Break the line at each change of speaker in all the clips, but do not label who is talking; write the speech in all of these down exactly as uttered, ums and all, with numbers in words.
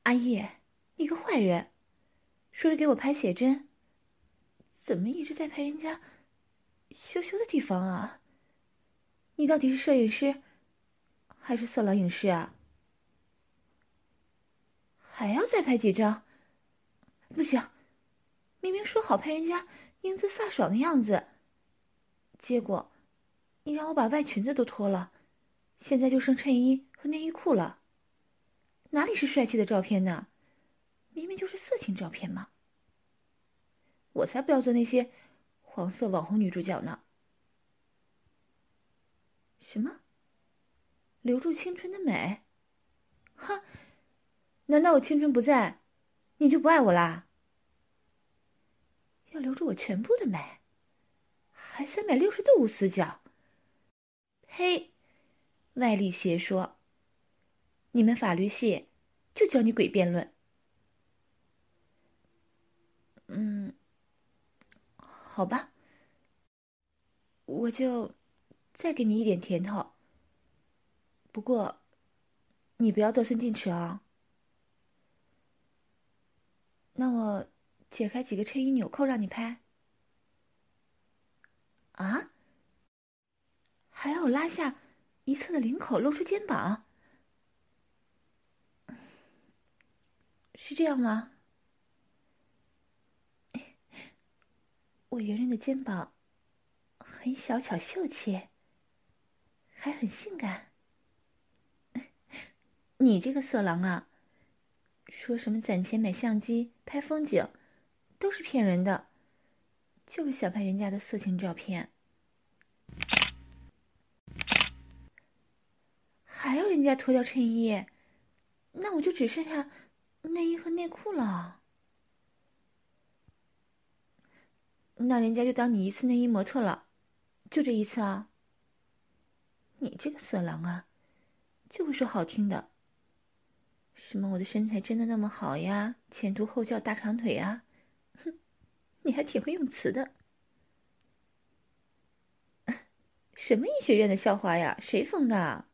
阿姨，你个坏人，说是给我拍写真，怎么一直在拍人家羞羞的地方啊？你到底是摄影师还是色狼影师啊？还要再拍几张？不行，明明说好拍人家英姿飒爽的样子，结果你让我把外裙子都脱了，现在就剩衬衣和内衣裤了，哪里是帅气的照片呢？明明就是色情照片嘛！我才不要做那些黄色网红女主角呢！什么？留住青春的美？哈！难道我青春不在，你就不爱我啦？要留住我全部的美，还三百六十度无死角？呸！外力邪说！你们法律系就教你诡辩论。嗯，好吧，我就再给你一点甜头。不过，你不要得寸进尺啊。那我解开几个衬衣纽扣让你拍。啊？还要我拉下一侧的领口，露出肩膀？是这样吗？我圆润的肩膀很小巧秀气，还很性感。你这个色狼啊，说什么攒钱买相机拍风景，都是骗人的，就是想拍人家的色情照片，还要人家脱掉衬衣，那我就只剩下内衣和内裤了。那人家就当你一次内衣模特了，就这一次啊。你这个色狼啊，就会说好听的，什么我的身材真的那么好呀，前凸后翘大长腿啊，哼，你还挺会用词的。什么医学院的校花呀，谁封的？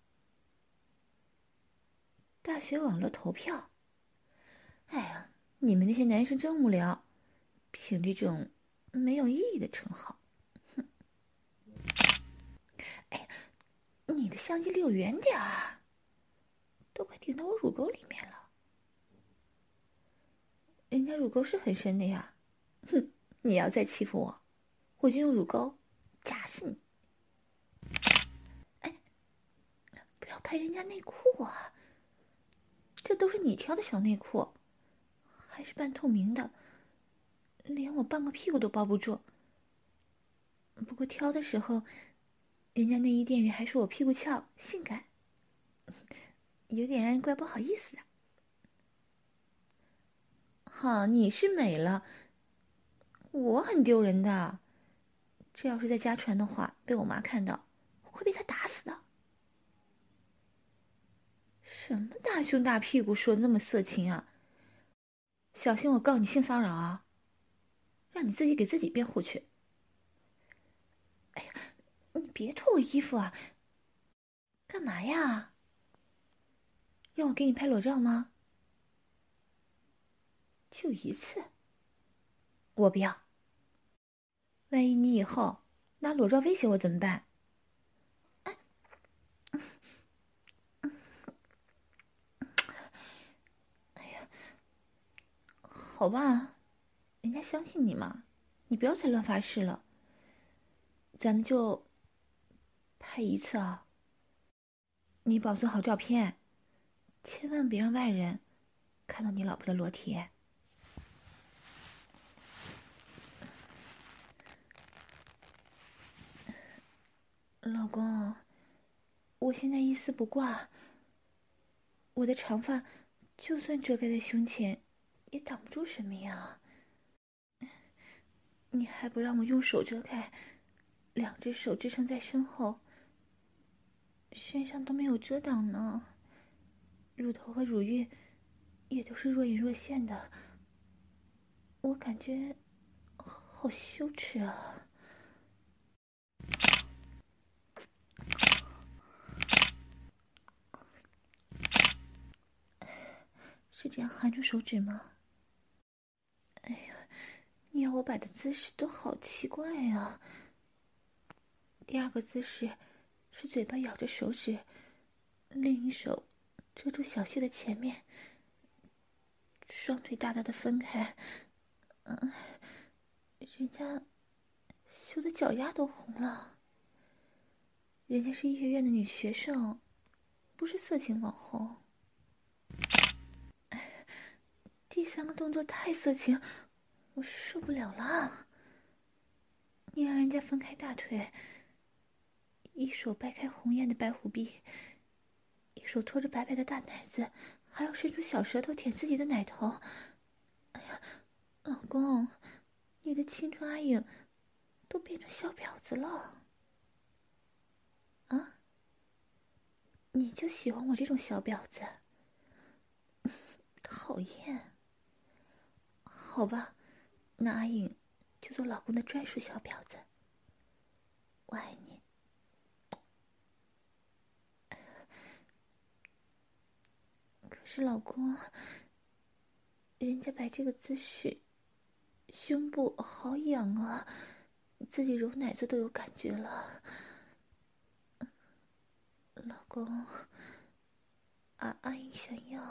大学网络投票。哎呀，你们那些男生真无聊，凭这种没有意义的称号。哼！哎呀，你的相机离我远点儿，都快顶到我乳沟里面了。人家乳沟是很深的呀。哼，你要再欺负我，我就用乳沟夹死你。哎，不要拍人家内裤啊，这都是你挑的小内裤，还是半透明的，连我半个屁股都包不住。不过挑的时候，人家内衣店员还说我屁股翘性感，有点让人怪不好意思的。哈，你是美了，我很丢人的。这要是在家传的话，被我妈看到，我会被她打死的。什么大胸大屁股说的那么色情啊？小心我告你性骚扰啊！让你自己给自己辩护去。哎呀，你别脱我衣服啊！干嘛呀？要我给你拍裸照吗？就一次，我不要。万一你以后拿裸照威胁我怎么办？哎，哎呀，好吧，人家相信你嘛，你不要再乱发誓了。咱们就拍一次啊。你保存好照片，千万别让外人看到你老婆的裸体。老公，我现在一丝不挂，我的长发就算遮盖在胸前，也挡不住什么呀。你还不让我用手遮盖，两只手支撑在身后，身上都没有遮挡呢，乳头和乳晕也都是若隐若现的，我感觉好羞耻啊。 是这样含住手指吗？哎呀，你要我摆的姿势都好奇怪呀。第二个姿势是嘴巴咬着手指，另一手遮住小穴的前面，双腿大大的分开。嗯，人家羞得脚丫都红了。人家是医学院的女学生，不是色情网红。第三个动作太色情，我受不了了。你让人家分开大腿，一手掰开红艳的白虎臂，一手托着白白的大奶子，还要伸出小舌头舔自己的奶头。哎呀，老公，你的青春阿影都变成小婊子了啊！你就喜欢我这种小婊子？讨厌。好吧，那阿影就做老公的专属小婊子。我爱你。可是老公，人家摆这个姿势，胸部好痒啊，自己揉奶子都有感觉了。老公，阿阿影想要，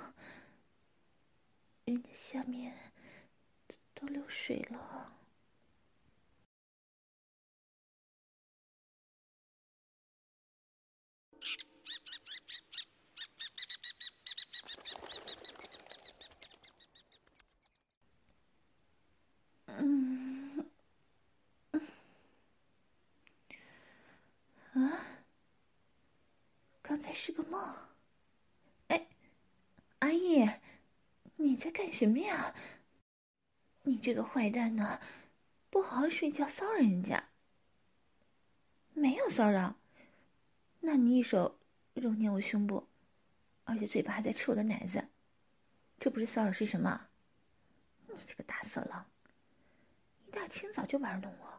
人家下面都流水了。嗯，啊，刚才是个梦。哎，阿姨，你在干什么呀？你这个坏蛋呢，不好好睡觉，骚扰人家。没有骚扰，那你一手揉捏我胸部，而且嘴巴还在吃我的奶子，这不是骚扰是什么？你这个大色狼，一大清早就玩弄我。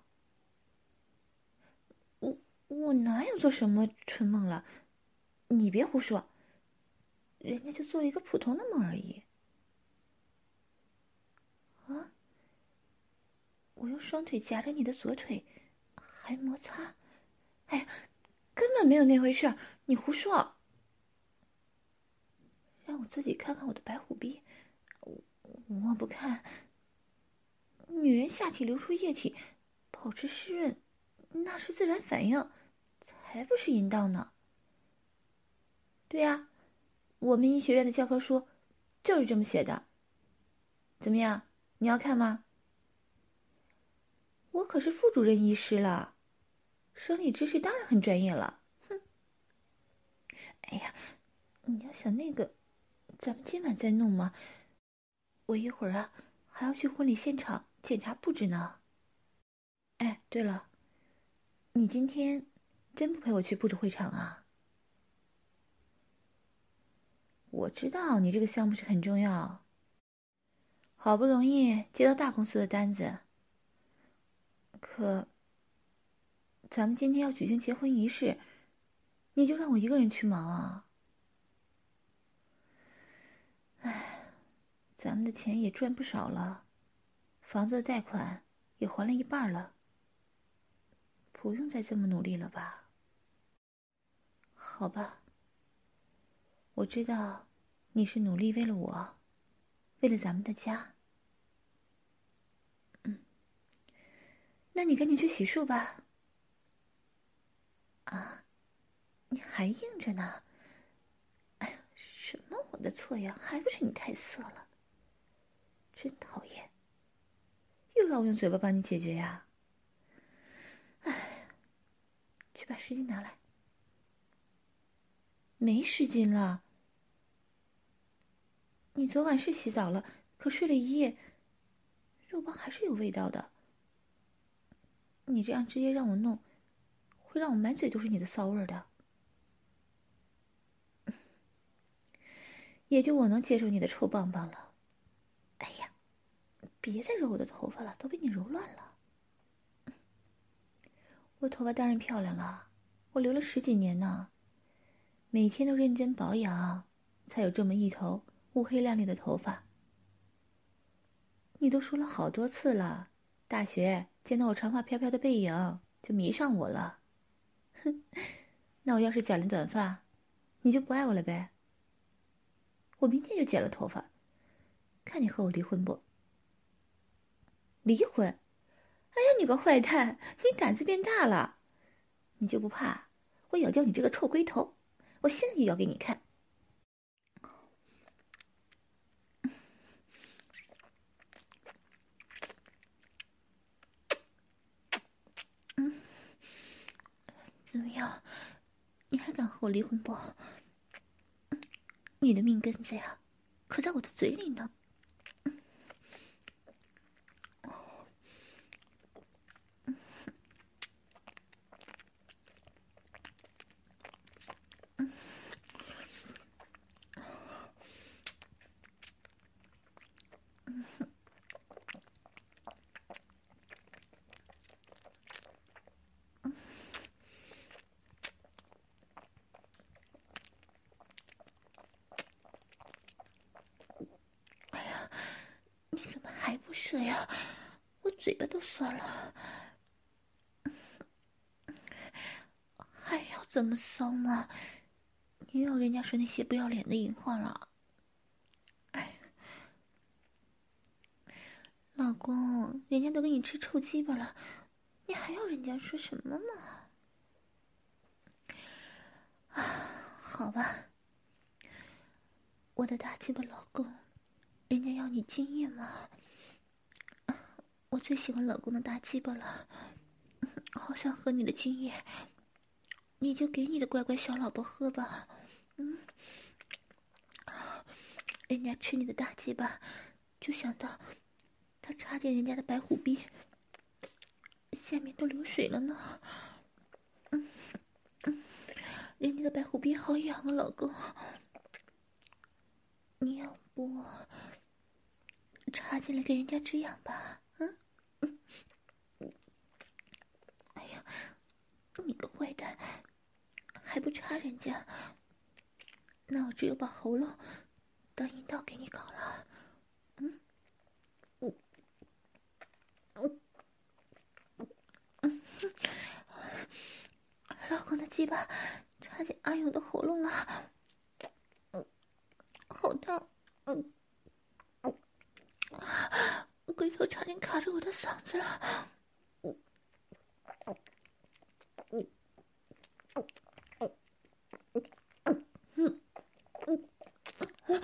我我哪有做什么春梦了？你别胡说，人家就做了一个普通的梦而已。啊！我用双腿夹着你的左腿，还摩擦。哎呀，根本没有那回事儿，你胡说。让我自己看看我的白虎臂，我我不看。女人下体流出液体，保持湿润，那是自然反应，才不是淫荡呢。对呀，我们医学院的教科书就是这么写的。怎么样，你要看吗？我可是副主任医师了，生理知识当然很专业了。哼！哎呀，你要想那个，咱们今晚再弄吗？我一会儿啊还要去婚礼现场检查布置呢。哎，对了，你今天真不陪我去布置会场啊？我知道你这个项目是很重要，好不容易接到大公司的单子，可咱们今天要举行结婚仪式，你就让我一个人去忙啊？哎，咱们的钱也赚不少了，房子的贷款也还了一半了，不用再这么努力了吧？好吧，我知道你是努力为了我，为了咱们的家。嗯，那你赶紧去洗漱吧。啊，你还硬着呢？哎呀，什么我的错呀？还不是你太色了，真讨厌！又让我用嘴巴帮你解决呀？哎，去把湿巾拿来。没湿巾了。你昨晚是洗澡了，可睡了一夜，肉棒还是有味道的。你这样直接让我弄，会让我满嘴都是你的骚味的。也就我能接受你的臭棒棒了。哎呀，别再揉我的头发了，都被你揉乱了。我头发当然漂亮了，我留了十几年呢，每天都认真保养，才有这么一头乌黑亮丽的头发。你都说了好多次了，大学见到我长发飘飘的背影就迷上我了。哼，那我要是剪了短发，你就不爱我了呗？我明天就剪了头发，看你和我离婚不？离婚？哎呀，你个坏蛋，你胆子变大了！你就不怕我咬掉你这个臭龟头？我现在就咬给你看！嗯，怎么样？你还敢和我离婚不？你的命根子呀，可在我的嘴里呢。还不射呀？我嘴巴都酸了，还要这么骚吗？你又要人家说那些不要脸的淫话了。哎，老公，人家都给你吃臭鸡巴了，你还要人家说什么嘛？啊，好吧，我的大鸡巴老公，人家要你经验嘛。我最喜欢老公的大鸡巴了，好想喝你的精液，你就给你的乖乖小老婆喝吧。嗯，人家吃你的大鸡巴，就想到他插进人家的白虎逼，下面都流水了呢。嗯嗯，人家的白虎逼好痒啊，老公，你要不插进来给人家止痒吧？嗯。哎呀，你个坏蛋，还不插人家？那我只有把喉咙当阴道给你搞了。嗯，嗯，嗯，嗯，老公的鸡巴插进阿勇的喉咙了，嗯，好烫，嗯，龟头差点卡着我的嗓子了。嗯，嗯，嗯，嗯，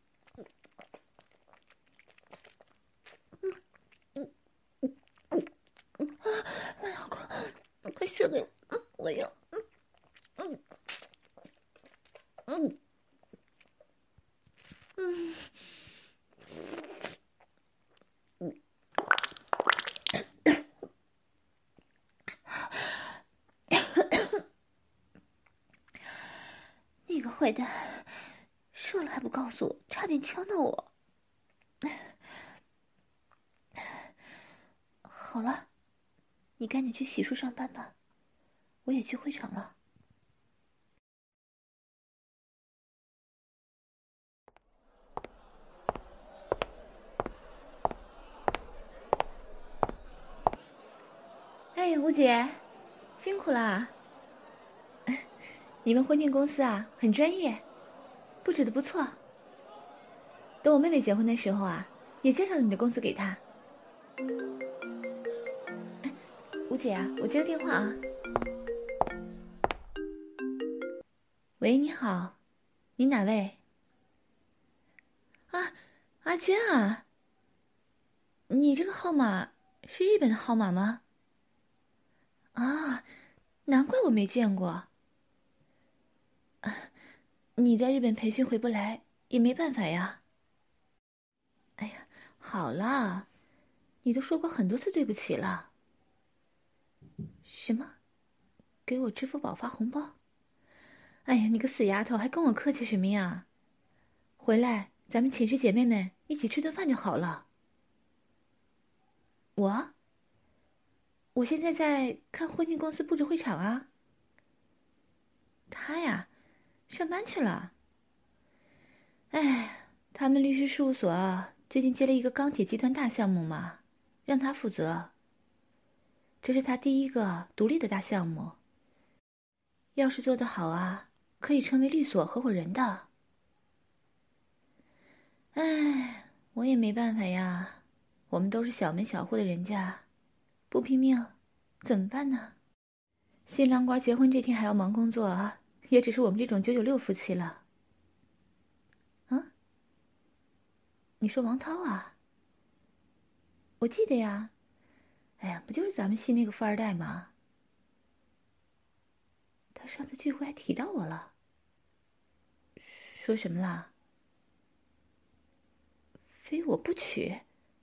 老公，快射给我，我要，嗯，嗯，嗯，嗯，你个坏蛋，射了还不告诉我，差点敲到我。好了，你赶紧去洗漱上班吧，我也去会场了。哎，吴姐，辛苦啦！你们婚庆公司啊，很专业，布置的不错。等我妹妹结婚的时候啊，也介绍你的公司给她。哎，吴姐啊，我接个电话啊。喂，你好，你哪位？啊，阿娟啊，你这个号码是日本的号码吗？啊，难怪我没见过。啊，你在日本培训回不来，也没办法呀。哎呀，好啦，你都说过很多次对不起了。什么？给我支付宝发红包？哎呀，你个死丫头，还跟我客气什么呀？回来，咱们寝室姐妹们一起吃顿饭就好了。我，我现在在看婚庆公司布置会场啊。他呀，上班去了。哎， 他们律师事务所啊，最近接了一个钢铁集团大项目嘛，让他负责。这是他第一个独立的大项目，要是做得好啊，可以成为律所合伙人的。唉，我也没办法呀，我们都是小门小户的人家，不拼命怎么办呢？新郎官结婚这天还要忙工作啊，也只是我们这种九九六夫妻了。啊？你说王涛啊？我记得呀。哎呀，不就是咱们系那个富二代吗？他上次聚会还提到我了。说什么啦？非我不娶？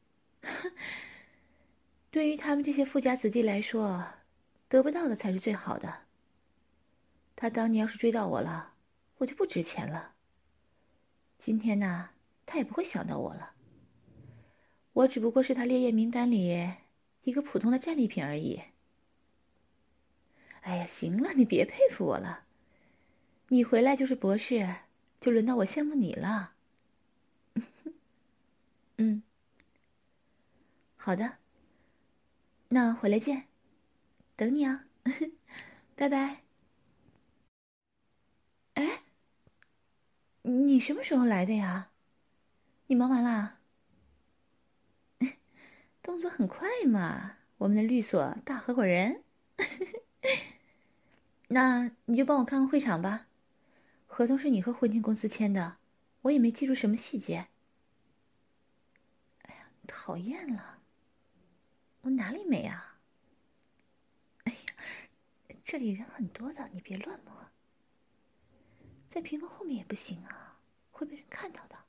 对于他们这些富家子弟来说，得不到的才是最好的。他当年要是追到我了，我就不值钱了。今天呢，他也不会想到我了。我只不过是他烈焰名单里一个普通的战利品而已。哎呀，行了，你别佩服我了。你回来就是博士，就轮到我羡慕你了。嗯，好的。那回来见，等你啊，拜拜。哎，你什么时候来的呀？你忙完啦？动作很快嘛，我们的律所大合伙人。那你就帮我看看会场吧，合同是你和婚庆公司签的，我也没记住什么细节。哎呀，讨厌了，我哪里没啊？哎呀，这里人很多的，你别乱摸。在屏风后面也不行啊，会被人看到的。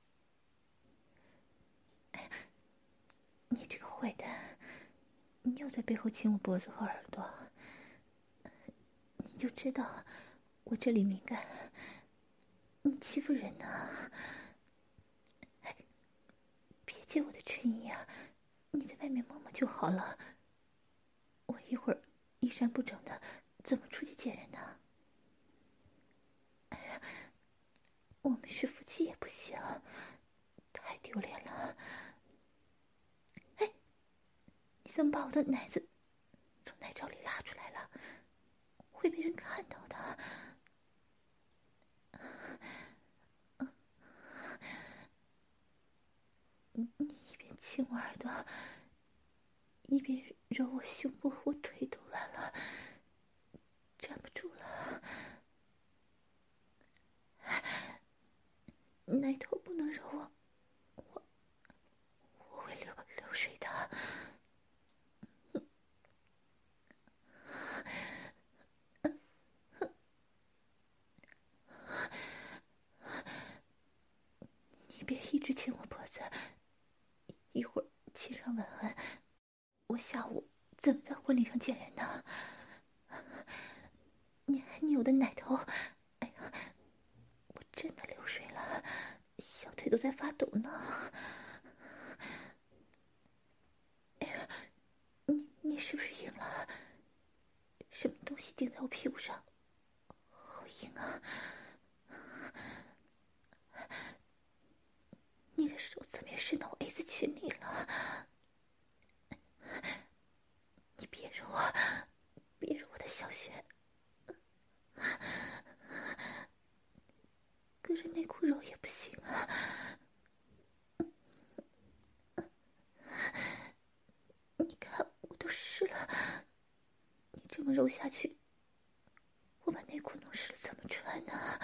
哎呀，你这个坏蛋，你又在背后亲我脖子和耳朵，你就知道我这里敏感，你欺负人呢。哎，别借我的衬衣啊，你在外面摸摸就好了。我一会儿衣衫不整的，怎么出去见人呢？哎呀，我们是夫妻也不行，太丢脸了。哎，你怎么把我的奶子从奶罩里拉出来了？会被人看到的。你一边亲我耳朵，一边揉我胸部，我腿都软了，站不住了。奶头不能揉我，我我会流流水的。你别一直亲我脖子，一会儿亲上吻痕，我下午怎么在婚礼上见人呢？你还捏我的奶头，哎呀，我真的流水了，小腿都在发抖呢。哎呀，你你是不是硬了？什么东西顶在我屁股上？好硬啊！你的手怎么也伸到我 A 字裙里了？你别揉我，别揉我的小穴，隔着内裤揉也不行啊！你看我都湿了，你这么揉下去，我把内裤弄湿了怎么穿呢？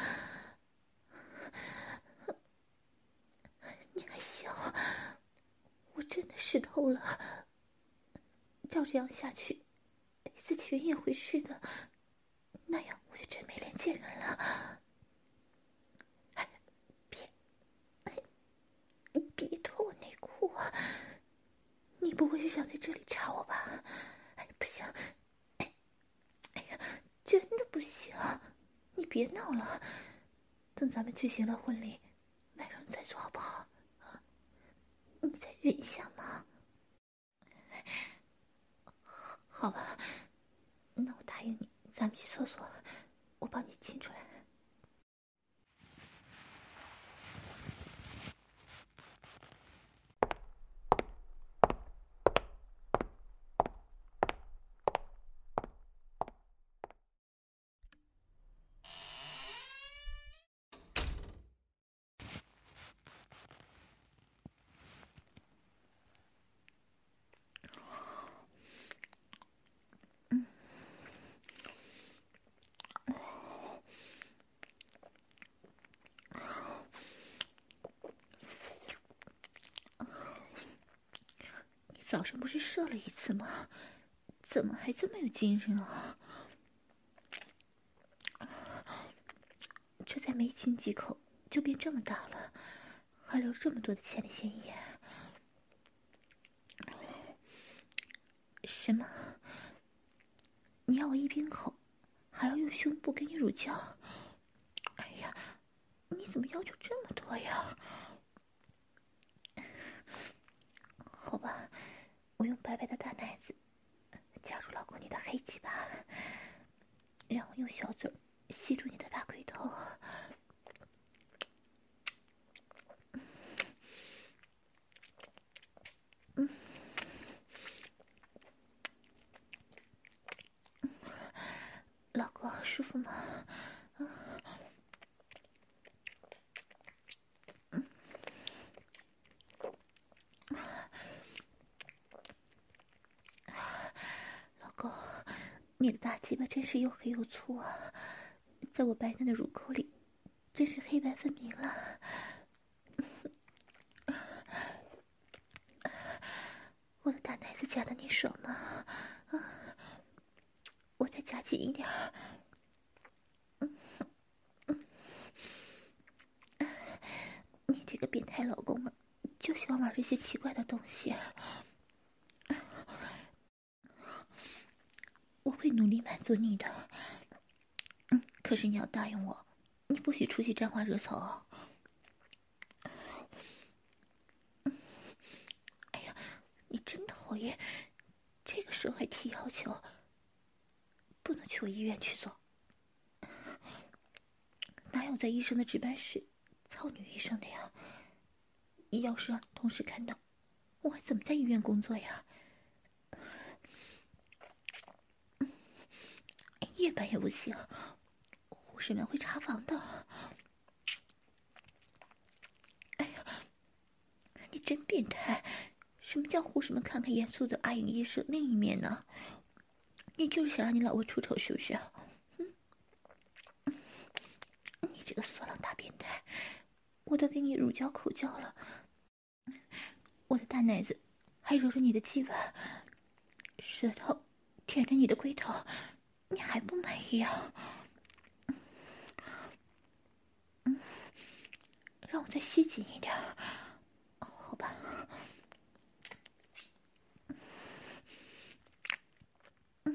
你还小，我真的湿透了。照这样下去，A 字裙也会湿的，那样我就真没脸见人了。哎，别，哎，别脱我内裤啊！你不会是想在这里插我吧？哎，不行，哎，哎呀，真的不行！你别闹了，等咱们举行了婚礼，晚上再做好不好？啊，你再忍一下嘛。好吧，那我答应你，咱们去厕所，我帮你亲出来。 早上不是射了一次吗？怎么还这么有精神啊？这才没亲几口就变这么大了，还留这么多的前列腺液。什么？你要我一边口，还要用胸部给你乳胶？哎呀，你怎么要求这么多呀？好吧，我用白白的大奶子夹住老公你的黑鸡巴，让我用小嘴吸住你的大龟头。嗯，老公舒服吗？嗯嗯，老公，你的大鸡巴真是又黑又粗啊，在我白嫩的乳沟里真是黑白分明了。我的大奶子夹得你爽吗？啊，我再夹紧一点儿。嗯嗯，你这个变态老公们就喜欢玩这些奇怪的东西。我会努力满足你的。嗯，可是你要答应我，你不许出去沾花惹草哦。哎呀，你真讨厌，这个时候还提要求，不能去我医院去做。哪有在医生的值班室操女医生的呀？要是让同事看到，我还怎么在医院工作呀？夜班也不行，护士们会查房的。哎呀，你真变态！什么叫护士们看看严肃的阿颖医生另一面呢？你就是想让你老婆出丑是不是？嗯，你这个色狼大变态！我都给你乳胶口交了，我的大奶子还揉着你的鸡巴，舌头舔着你的龟头，你还不满意啊？嗯，让我再吸紧一点，好吧？嗯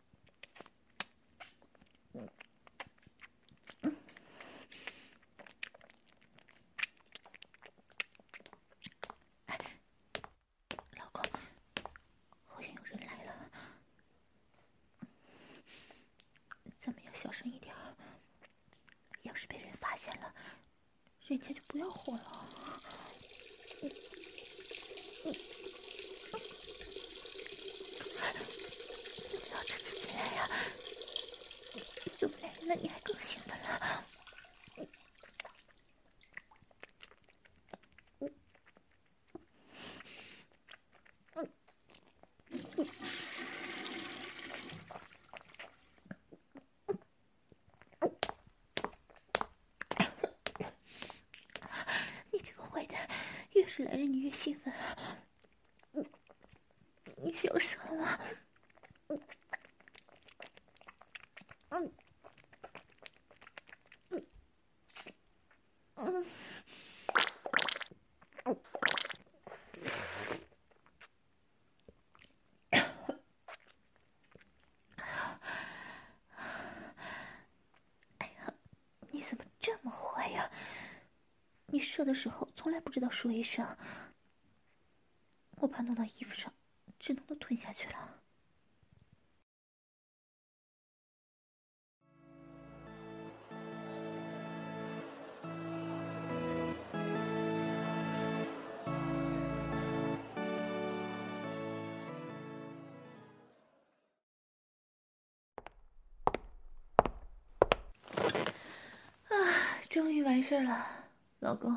嗯嗯，哎，老公，好像有人来了，咱们要小声一点，要是被人发现了，人家就不要活了。嗯嗯嗯，你不要自己进来呀！有男人了，你还更兴奋了。嗯嗯嗯嗯，你这个坏蛋，越是来人你越兴奋。嗯，你小声了。嗯嗯嗯嗯。哎呀，你怎么这么坏呀？你射的时候从来不知道说一声，我怕弄到衣服上，只能都吞下去了。啊，终于完事了，老公，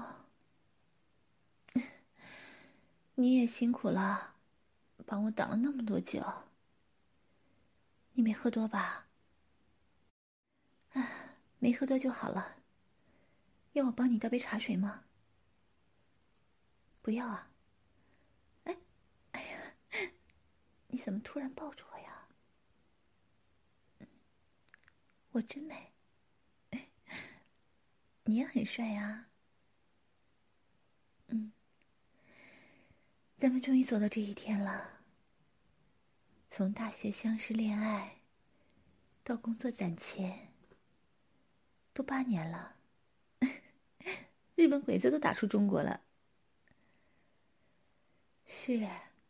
你也辛苦了，帮我挡了那么多酒。你没喝多吧？啊，没喝多就好了。要我帮你倒杯茶水吗？不要啊。哎，哎呀， 你怎么突然抱住我呀？我真美，你也很帅呀。嗯，咱们终于走到这一天了。从大学相识恋爱，到工作攒钱，都八年了。日本鬼子都打出中国了。是，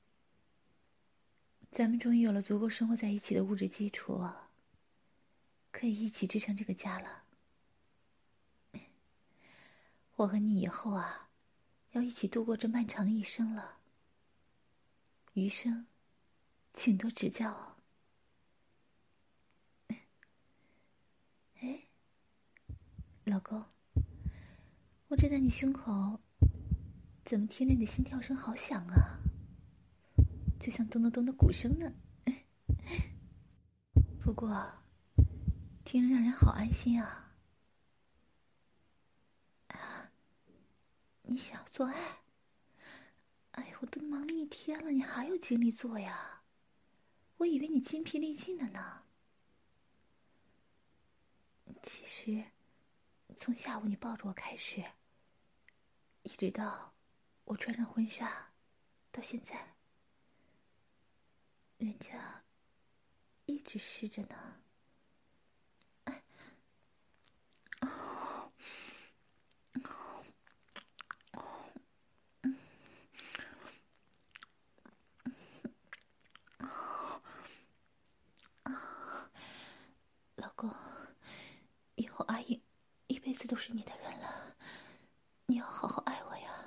咱们终于有了足够生活在一起的物质基础，可以一起支撑这个家了。我和你以后啊，要一起度过这漫长的一生了。余生，请多指教哦。哎，老公，我站在你胸口，怎么听着你的心跳声好响啊？就像咚咚咚的鼓声呢。不过，听着让人好安心啊。啊，你想要做爱？哎呦，我都忙了一天了，你还有精力做呀？我以为你筋疲力尽了呢。其实，从下午你抱着我开始，一直到我穿上婚纱，到现在，人家一直湿着呢。哎，哦，嗯，老公，以后阿英一辈子都是你的人了，你要好好爱我呀。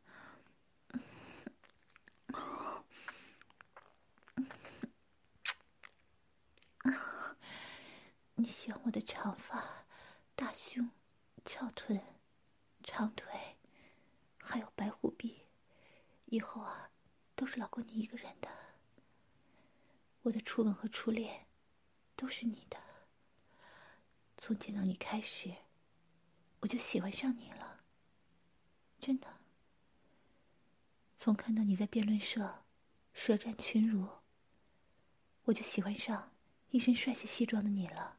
你喜欢我的长发、大胸、翘臀、长腿，还有白虎臂，以后啊，都是老公你一个人的。我的初吻和初恋，都是你的。从见到你开始，我就喜欢上你了，真的。从看到你在辩论社舌战群儒，我就喜欢上一身帅气西装的你了。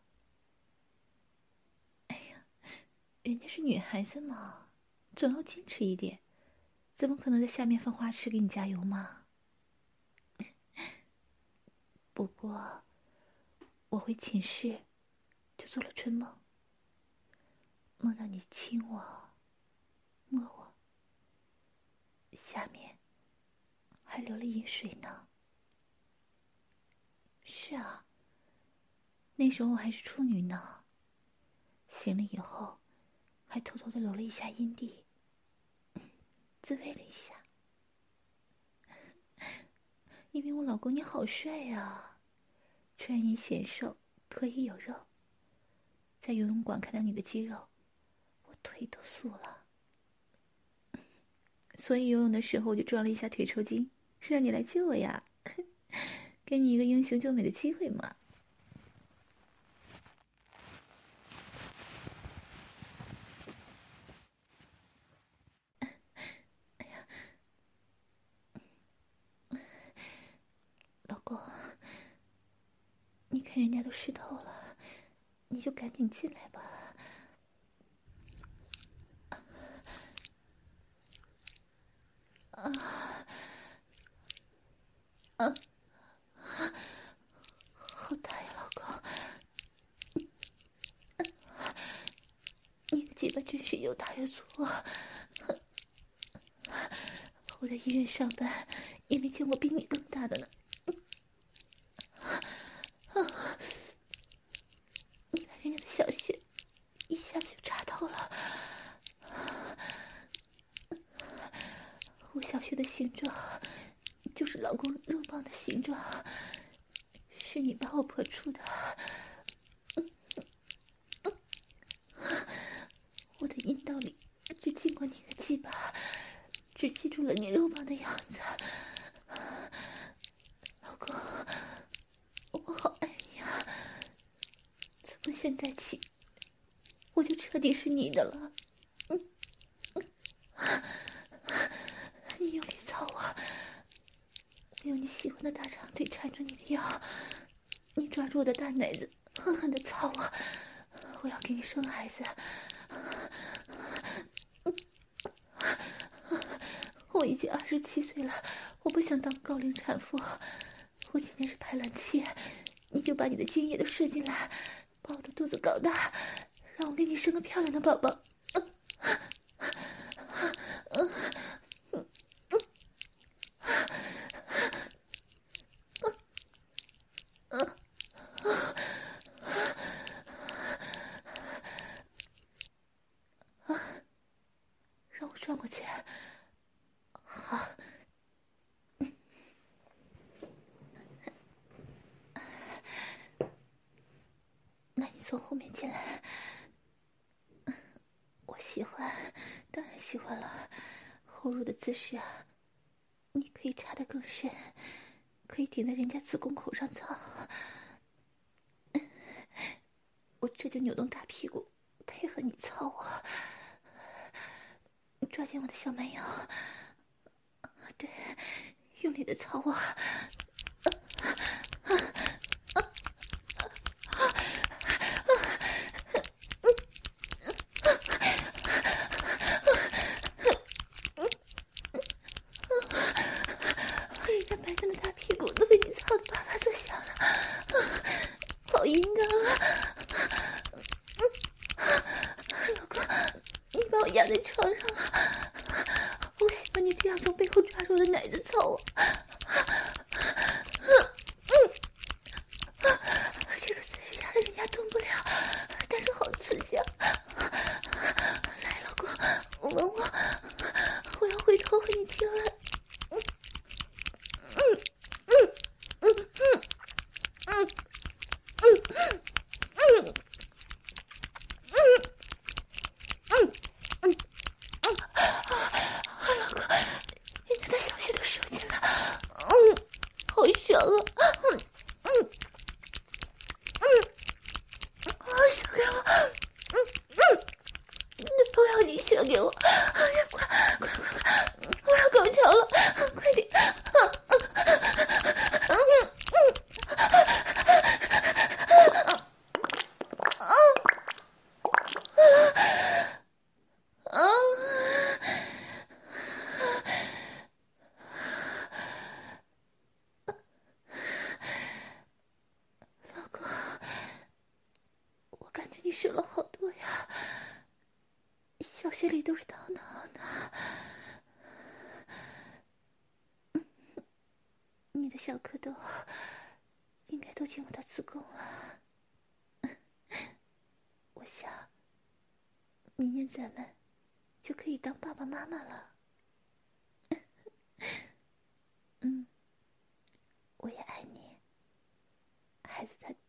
哎呀，人家是女孩子嘛，总要矜持一点，怎么可能在下面放花痴给你加油嘛？不过，我回寝室就做了春梦，梦到你亲我、摸我，下面还流了饮水呢。是啊，那时候我还是处女呢。醒了以后，还偷偷的揉了一下阴蒂，自慰了一下。因为我老公你好帅呀，穿衣显瘦，腿也有肉。在游泳馆看到你的肌肉，我腿都酥了。所以游泳的时候我就装了一下腿抽筋，让你来救我呀，给你一个英雄救美的机会嘛。哎呀，老公，你看人家都湿透了，你就赶紧进来吧。啊啊！好大呀，老公！你的鸡巴真是又大又粗。我在医院上班，也没见过比你更大的呢。你看人家的小穴，一下子就插透了。我小穴的形状，就是老公肉棒的形状，是你把我破出的。我的阴道里只进过你的鸡巴，只记住了你肉棒的样子。老公，我好爱你啊！从现在起，我就彻底是你的了。嗯嗯，你用力操我， 用你喜欢的大长腿缠住你的腰，你抓住我的大奶子，狠狠地操我。我要给你生孩子。我已经二十七岁了，我不想当高龄产妇。我今天是排卵期，你就把你的精液都射进来，把我的肚子搞大，让我给你生个漂亮的宝宝。让我转过去。好。那你从后面进来。我喜欢，当然喜欢了。后入的姿势啊，你可以插得更深，可以顶在人家子宫口上操。我这就扭动大屁股，配合你操我。抓紧我的小蛮腰，对，用力的操我。人家白嫩的大屁股都被你操得啪啪作响了，好淫荡啊！老公，你把我压在床上了，我喜欢你这样从背后抓住我的奶子操我。这个姿势压得人家动不了，但是好刺激啊！来，老公，吻我，我要回头和你亲吻。嗯嗯嗯嗯嗯嗯嗯嗯嗯。人家的小穴都收紧了，嗯，好爽啊！嗯嗯嗯，啊，射给我，嗯嗯，都要你射给我！哎呀，快快快快，我要高潮了，快点！啊啊嗯嗯啊啊啊！老公，我感觉你射了好多呀，小穴里都是烫的好的。你的小蝌蚪应该都进我的子宫了。我想，明年咱们就可以当爸爸妈妈了。嗯，我也爱你，孩子他。